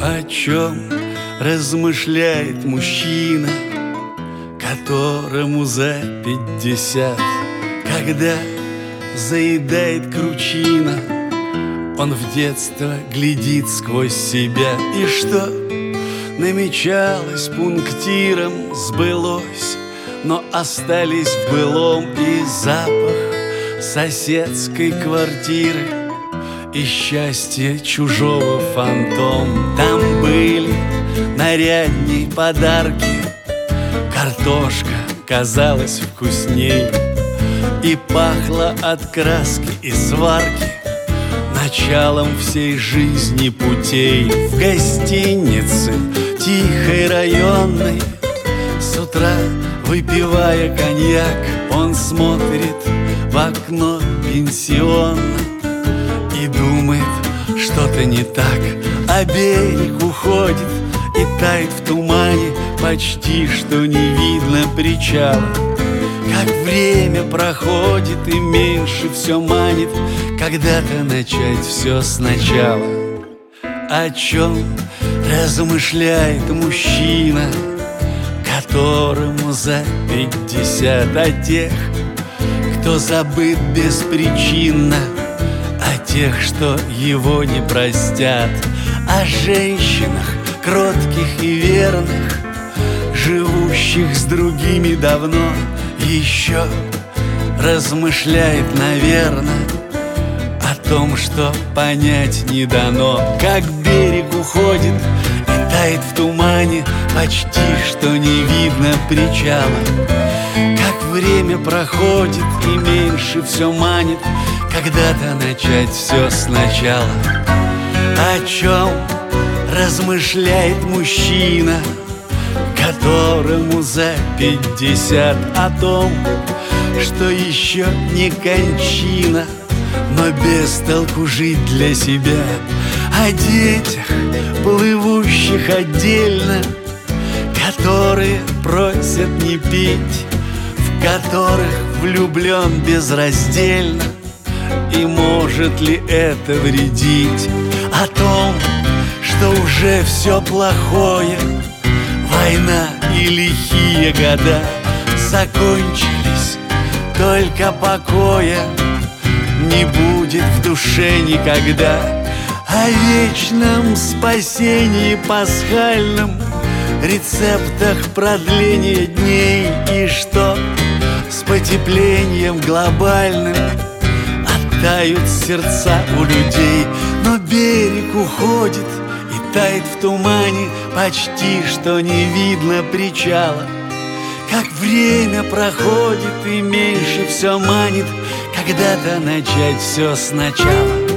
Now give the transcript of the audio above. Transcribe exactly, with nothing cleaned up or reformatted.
О чем размышляет мужчина, которому за пятьдесят, когда заедает кручина? Он в детство глядит сквозь себя, и что намечалось пунктиром, сбылось, но остались в былом и запах соседской квартиры, и счастье чужого фантом. Там были нарядней подарки, картошка казалась вкусней, и пахло от краски и сварки началом всей жизни путей. В гостинице тихой районной с утра, выпивая коньяк, он смотрит в окно пенсиона и думает, что-то не так, а берег уходит и тает в тумане, почти что не видно причала. Как время проходит и меньше все манит когда-то начать все сначала. О чем размышляет мужчина, которому за пятьдесят? О тех, кто забыт беспричинно, о тех, что его не простят, о женщинах кротких и верных, живущих с другими давно. Еще размышляет, наверное, о том, что понять не дано. Как берег уходит и тает в тумане, почти что не видно причала. Как время проходит и меньше все манит когда-то начать все сначала. О чем размышляет мужчина, которому за пятьдесят? О том, что еще не кончина, но без толку жить для себя. О детях, плывущих отдельно, которые просят не пить, в которых влюблен безраздельно, и может ли это вредить? О том, что уже все плохое, война и лихие года закончились, только покоя не будет в душе никогда. О вечном спасении пасхальном, рецептах продления дней, и что с потеплением глобальным оттают сердца у людей. Но берег уходит и тает в тумане, почти что не видно причала. Как время проходит и меньше все манит когда-то начать все сначала.